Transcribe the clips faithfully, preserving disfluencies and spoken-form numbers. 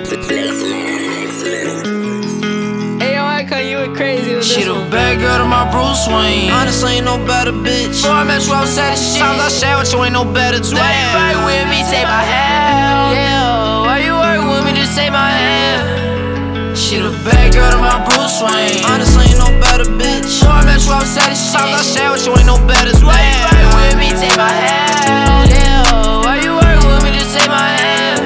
Hey yo, Icon, you went crazy with She this the one. bad girl to my Bruce Wayne. Honestly, ain't no better bitch. Before I met you, I was sad as shit. Times I share with you, ain't no better. So why you work with me, take my hand. Yeah, why you work with me, just take my hand. She the bad girl to my Bruce Wayne. Honestly, ain't no better bitch. Before I met you, I was sad as shit. Times I share with you, ain't no better. So why you work with me, take my hand. Yeah, why you work with me, just take my hand.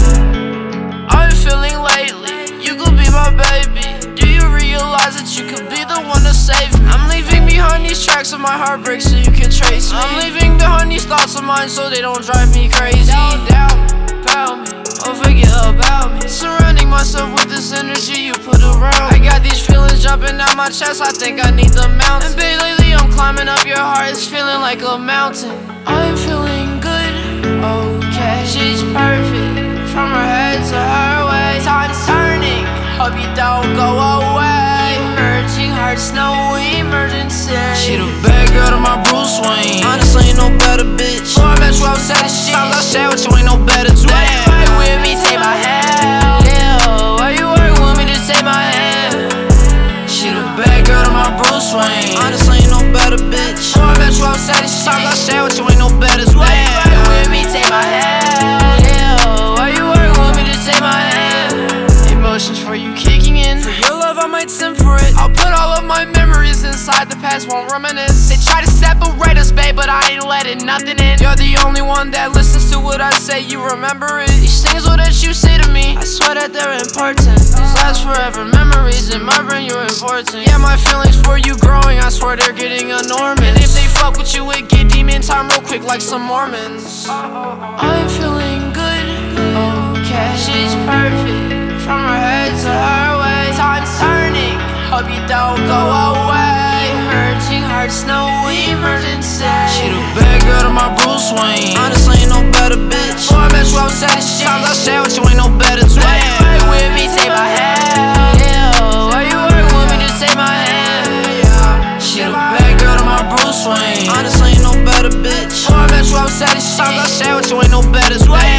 I've been feeling lately, you could be my baby. Do you realize that you could be the one to save me? I'm leaving behind these tracks of my heartbreak so you can trace me. I'm leaving behind these thoughts of mine so they don't drive me crazy. Down, down, about me, don't forget about me. Surrounding myself with this energy you put around. I got these feelings jumping out my chest, I think I need the mountain. And babe, lately I'm climbing up your heart, it's feeling like a mountain. I'm feeling good, okay. She's perfect, from her head to her waist. Time's turning, hope you don't go away. Emerging hearts, no emergency. She the bad girl to my Bruce Wayne. Honestly, ain't no better bitch. Before I met you, I was sad as shit. Times I share with you, ain't no better. So why you work with me, take my hand. Yeah, why you work with me, just take my hand. She the bad girl to my Bruce Wayne. Honestly, ain't no better bitch. Before I met you, I was sad as shit. Times I share with you, ain't no better. So why you work with me, take my hand. Yeah, why you work with me, just take my hand. Emotions for you kicking in. For your love, I might send for it. I'll put all of my memories inside the past, won't reminisce. They try to separate us, babe, but I ain't letting nothing in. You're the only one that listens to what I say, you remember it. These things all that you say to me, I swear that they're important. These last forever memories in my brain, you're important. Yeah, my feelings for you growing, I swear they're getting enormous. And if they fuck with you, it get demon time real quick like some Mormons. I'm feeling good, okay. She's perfect, from her head to her waist. Time's turning, hope you don't go away. Emerging hearts, no emergency. She the bad girl to my Bruce Wayne. Honestly, ain't no better bitch. Before I met you, I was sad as shit. Times I share with you, ain't no better. So why you work with me, take my hand. Yeah, why you work with me, just take my hand. She the bad girl to my Bruce Wayne. Honestly, ain't no better bitch. Before I met you, I was sad as shit. Times I share with you, ain't no better. So why you